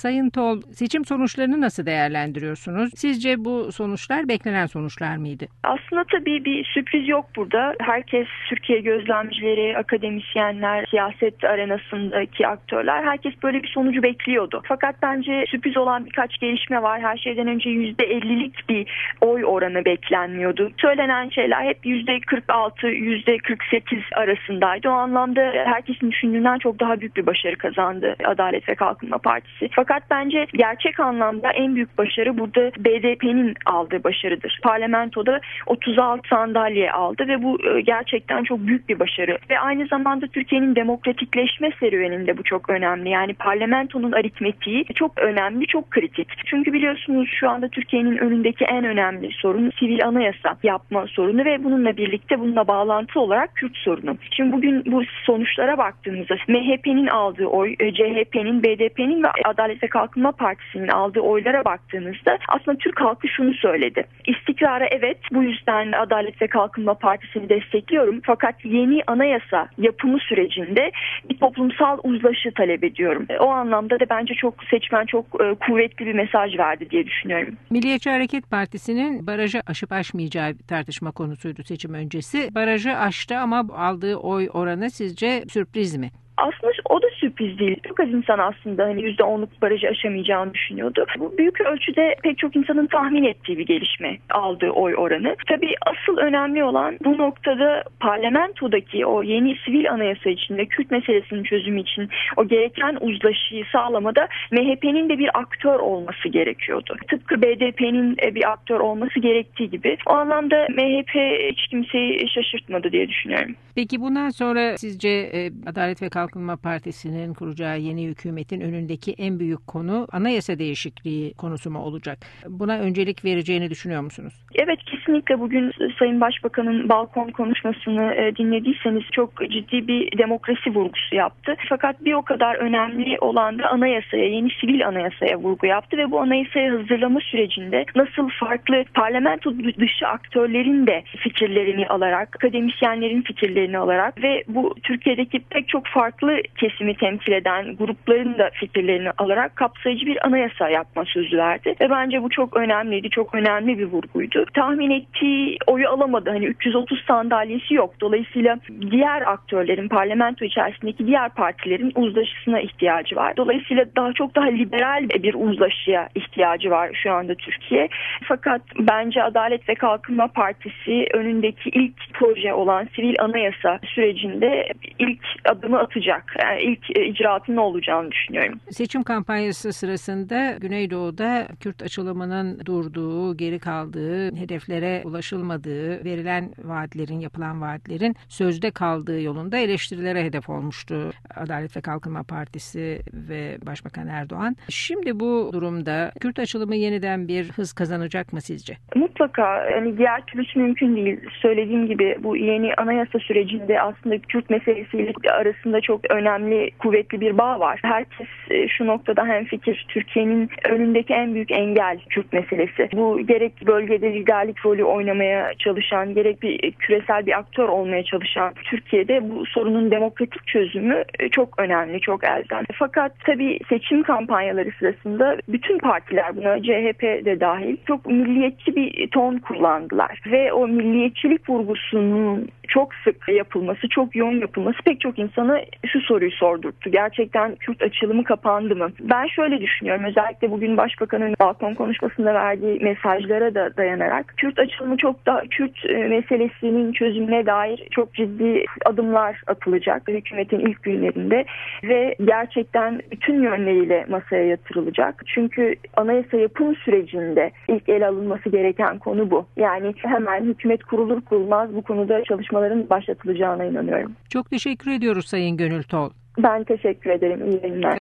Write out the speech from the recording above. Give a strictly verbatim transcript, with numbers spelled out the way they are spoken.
Sayın Tol, seçim sonuçlarını nasıl değerlendiriyorsunuz? Sizce bu sonuçlar beklenen sonuçlar mıydı? Aslında tabii bir sürpriz yok burada. Herkes, Türkiye gözlemcileri, akademisyenler, siyaset arenasındaki aktörler, herkes böyle bir sonucu bekliyordu. Fakat bence sürpriz olan birkaç gelişme var. Her şeyden önce yüzde ellilik bir oy oranı beklenmiyordu. Söylenen şeyler hep yüzde kırk altı, yüzde kırk sekiz arasındaydı. O anlamda herkesin düşündüğünden çok daha büyük bir başarı kazandı Adalet ve Kalkınma Partisi. Fakat bence gerçek anlamda en büyük başarı burada B D P'nin aldığı başarıdır. Parlamentoda otuz altı sandalye aldı ve bu gerçekten çok büyük bir başarı. Ve aynı zamanda Türkiye'nin demokratikleşme serüveninde bu çok önemli. Yani parlamentonun aritmetiği çok önemli, çok kritik. Çünkü biliyorsunuz şu anda Türkiye'nin önündeki en önemli sorun sivil anayasa yapma sorunu ve bununla birlikte bununla bağlantılı olarak Kürt sorunu. Şimdi bugün bu sonuçlara baktığımızda M H P'nin aldığı oy, C H P'nin, B D P'nin ve Adalet ve Kalkınma Partisi'nin aldığı oylara baktığımızda aslında Türk halkı şunu söyledi. İstikrara evet, bu yüzden Adalet ve Kalkınma Partisi'ni destekliyorum. Fakat yeni anayasa yapımı sürecinde bir toplumsal uzlaşı talep ediyorum. O anlamda da bence çok seçmen çok kuvvetli bir mesaj verdi diye düşünüyorum. Milliyetçi Hareket Partisi'nin barajı aşıp aşmayacağı bir tartışma konusuydu seçim öncesi. Barajı aştı ama aldığı oy oranı sizce sürpriz mi? Aslında o da sürpriz değil. Çok az insan aslında hani yüzde onluk barajı aşamayacağını düşünüyordu. Bu büyük ölçüde pek çok insanın tahmin ettiği bir gelişme, aldığı oy oranı. Tabii asıl önemli olan bu noktada parlamentodaki o yeni sivil anayasa içinde Kürt meselesinin çözümü için o gereken uzlaşıyı sağlamada M H P'nin de bir aktör olması gerekiyordu. Tıpkı B D P'nin bir aktör olması gerektiği gibi. O anlamda M H P hiç kimseyi şaşırtmadı diye düşünüyorum. Peki bundan sonra sizce e, Adalet ve Kalkınma Partisi'nin kuracağı yeni hükümetin önündeki en büyük konu anayasa değişikliği konusu mu olacak? Buna öncelik vereceğini düşünüyor musunuz? Evet, kesinlikle bugün Sayın Başbakan'ın balkon konuşmasını e, dinlediyseniz çok ciddi bir demokrasi vurgusu yaptı. Fakat bir o kadar önemli olan da anayasaya, yeni sivil anayasaya vurgu yaptı ve bu anayasayı hazırlama sürecinde nasıl farklı parlamento dışı aktörlerin de fikirlerini alarak, akademisyenlerin fikirlerini alarak ve bu Türkiye'deki pek çok farklı kesimi temsil eden grupların da fikirlerini alarak kapsayıcı bir anayasa yapma sözü verdi. Ve bence bu çok önemliydi, çok önemli bir vurguydu. Tahmin ettiği oyu alamadı. Hani üç yüz otuz sandalyesi yok. Dolayısıyla diğer aktörlerin, parlamento içerisindeki diğer partilerin uzlaşısına ihtiyacı var. Dolayısıyla daha çok daha liberal bir uzlaşıya ihtiyacı var şu anda Türkiye. Fakat bence Adalet ve Kalkınma Partisi önündeki ilk proje olan sivil anayasa sürecinde ilk adımı atacak. Yani ilk icraatın ne olacağını düşünüyorum. Seçim kampanyası sırasında Güneydoğu'da Kürt açılımının durduğu, geri kaldığı, hedeflere ulaşılmadığı, verilen vaatlerin, yapılan vaatlerin sözde kaldığı yolunda eleştirilere hedef olmuştu Adalet ve Kalkınma Partisi ve Başbakan Erdoğan. Şimdi bu durumda Kürt açılımı yeniden bir hız kazanacak mı sizce? Mutlaka. Yani diğer türlüsü mümkün değil. Söylediğim gibi bu yeni anayasa sürecinde aslında Kürt meselesiyle arasında çok önemli, kuvvetli bir bağ var. Herkes şu noktada hemfikir. Türkiye'nin önündeki en büyük engel Kürt meselesi. Bu gerek bölgede liderlik rolü oynamaya çalışan, gerek bir küresel bir aktör olmaya çalışan Türkiye'de bu sorunun demokratik çözümü çok önemli, çok elzem. Fakat tabii seçim kampanyaları sırasında bütün partiler, buna C H P de dahil, çok milliyetçi bir ton kullandılar. Ve o milliyetçilik vurgusunun çok sık yapılması, çok yoğun yapılması pek çok insana şu soruyu sordurttu. Gerçekten Kürt açılımı kapandı mı? Ben şöyle düşünüyorum. Özellikle bugün Başbakan'ın balkon konuşmasında verdiği mesajlara da dayanarak Kürt açılımı çok da Kürt meselesinin çözümüne dair çok ciddi adımlar atılacak hükümetin ilk günlerinde ve gerçekten bütün yönleriyle masaya yatırılacak. Çünkü anayasa yapım sürecinde ilk ele alınması gereken konu bu. Yani hemen hükümet kurulur kurulmaz bu konuda çalışmaların başlatılacağına inanıyorum. Çok teşekkür ediyoruz Sayın Gönül Tol. Ben teşekkür ederim. İyi yayınlar.